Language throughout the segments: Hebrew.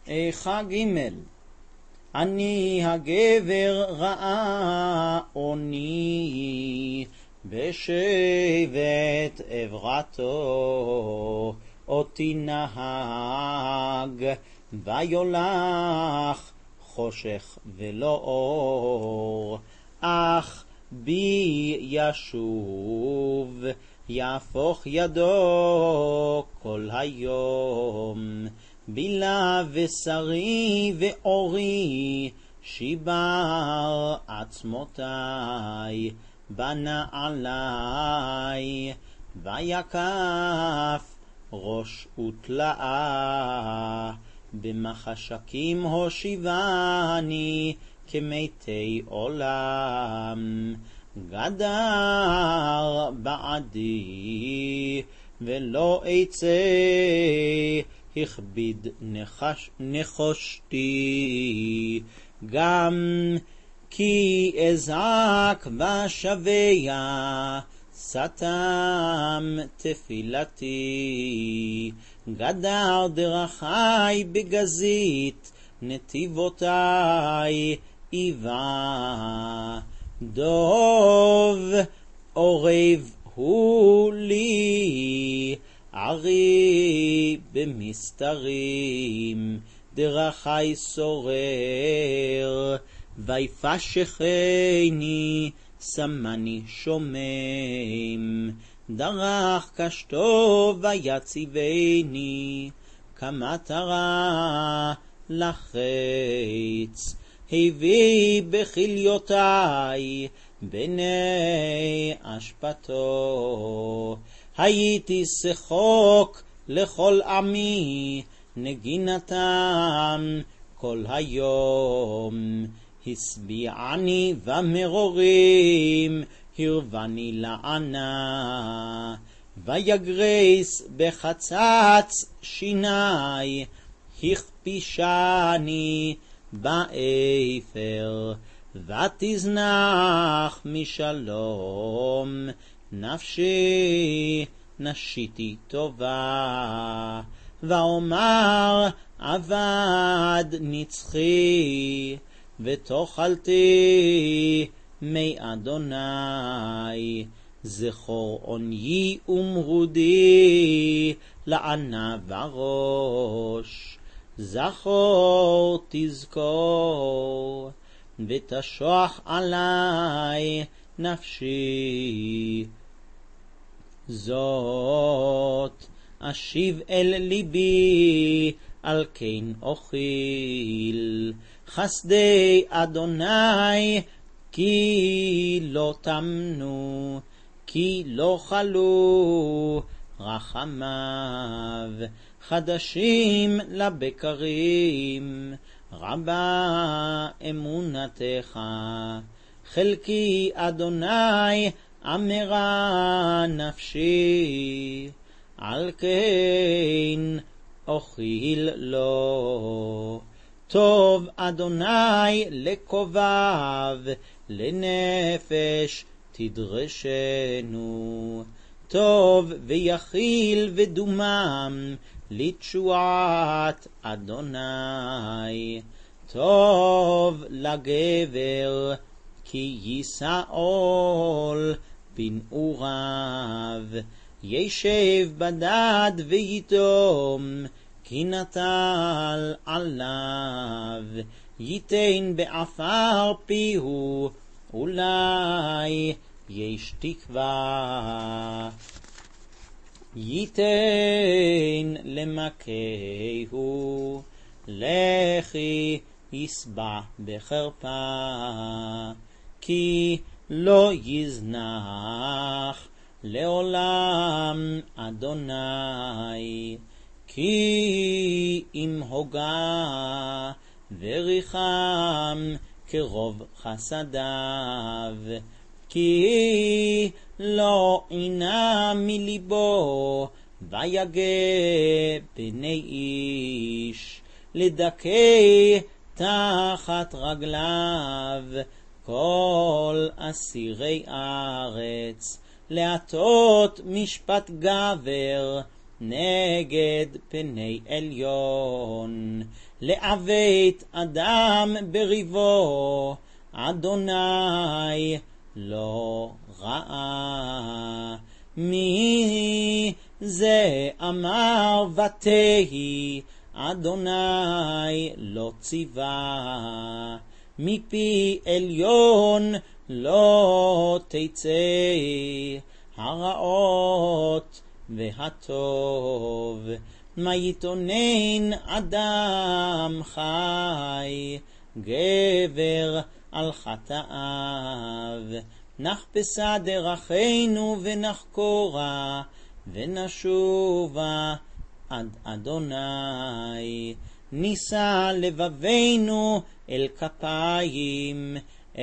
איכה ג' אני הגבר ראה אוני בשבט עברתו אותי נהג ויולך חושך ולא אור אך בי ישוב יהפוך ידו כל היום בילה ושרי ואורי שיבר עצמותי בנעלי ויקף ראש ותלאה במחשכים הושיבני כמתי עולם גדר בעדי ולא אצא הכביד נחושתי גם כי אזעק ושביה סתם תפילתי גדר דרכי בגזית נתיבותי איבה דוב עורב הוא לי ערי במסתרים דרכי סורר ויפשכני שמני שומם דרך קשתו ויציבני כמטרה לחץ הביא בכליותי בני אשפתו הייתי שחוק לכל עמי נגינתם כל היום הסביעני ומרורים הרבני לענה ויגרס בחצץ שיני הכפישני באפר ותזנח משלום נפשי נשיתי טובה ואומר עבד נצחי ותאכלתי מי אדוני זכור עוניי ומרודי לענה וראש זכור תזכור ותשוח עלי נפשי זאת אשיב אל ליבי על כן אוכיל חסדי אדוני כי לא תמנו כי לא חלו רחמיו חדשים לבקרים רבה אמונתך חלקי אדוני אמרה נפשי על כן אוכיל לו טוב אדוני לקובב לנפש תדרשנו טוב ויחיל ודומם לתשועת אדוני טוב לגבר כי יישא עול בנעוריו ישב בדד ויתום כי נטל עליו ייתן בעפר פיהו אולי יש תקווה ייתן למכהו לכי יסבע בחרפה כי לא יזנח לעולם אדוני כי אם הוגה וריחם כרוב חסדיו כי לא עינה מליבו ויגע בני איש לדכא תחת רגליו כל אסירי ארץ להטות משפט גבר נגד פני עליון לעוות אדם בריבו, אדוני לא ראה. מי זה אמר ותהי, אדוני לא ציווה. מפי עליון לא תצא הרעות והטוב. מה יתונן אדם חי, גבר על חטאיו. נחפשה דרכינו ונחקורה, ונשובה עד אדוני. נישא לבבינו אל כפיים,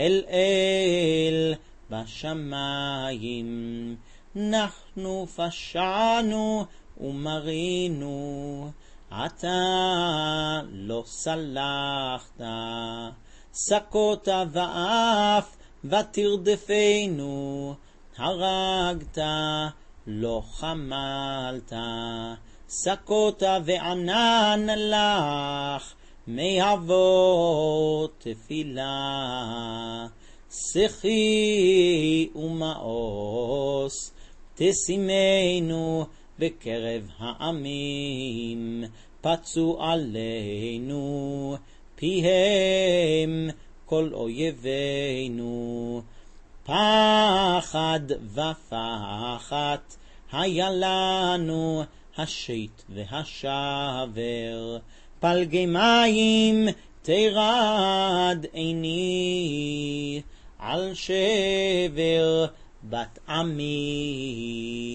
אל בשמיים. אנחנו פשענו ומרינו, אתה לא סלחת. סקות ואף ותרדפנו, הרגת לא חמלת. סקות וענן לך, מהבות תפילה. שחי ומאוס תשימנו בקרב העמים. פצו עלינו פיהם כל אויבינו. פחד ופחת היה לנו השית והשבר. פלגי מים תרד עיני, על שבר בת עמי.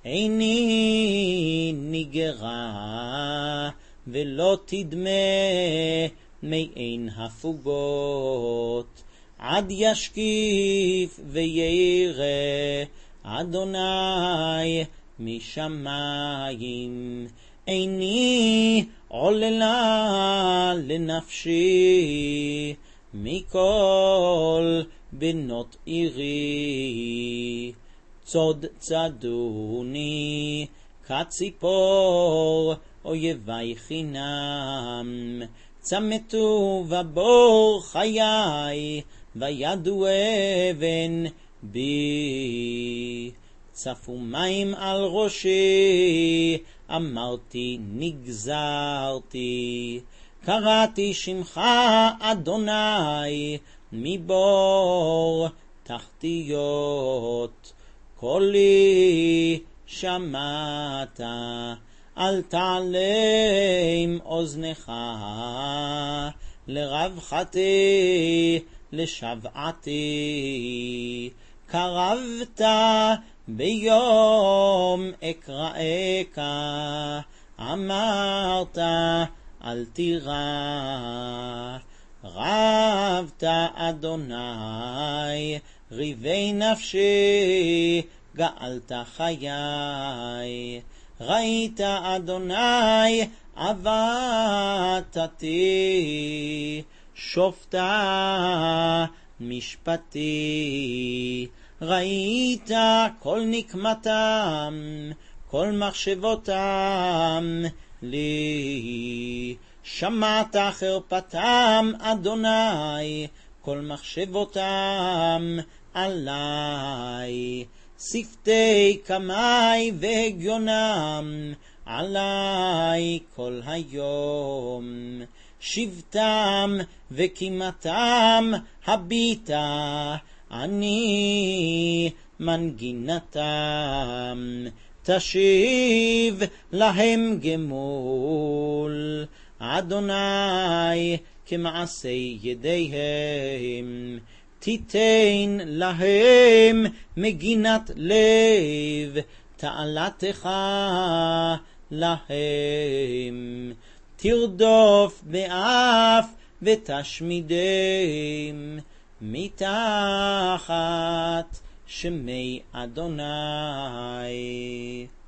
עיני נגרה ולא תדמה מעין הפוגות. עד ישקיף וירא אדוני משמיים. עיני עוללה לנפשי מכל בנות עירי. צוד צדוני כציפור אויבי חינם. צמתו ובור חיי וידו אבן בי. צפו מים על ראשי, אמרתי נגזרתי. קראתי שמך אדוני מבור תחתיות. קולי שמעת, אל תעלם אוזנך. לרווחתי לשבעתי. קרבת ביום אקראך. אמרת אל תירא. רבת אדוני ריבי נפשי, גאלת חיי. ראית אדוני עבדתי, שופטה משפטי. ראית כל נקמתם, כל מחשבותם לי. שמעת חרפתם אדוני, כל מחשבותם עלי. שפתי קמי והגיונם עלי כל היום. שבטם וקימתם הביטה, אני מנגינתם. תשיב להם גמול, אדוני כמעשי ידיהם. תיתן להם מגינת לב, תעלתך להם. תרדוף באף ותשמידם, מתחת שמי אדוני.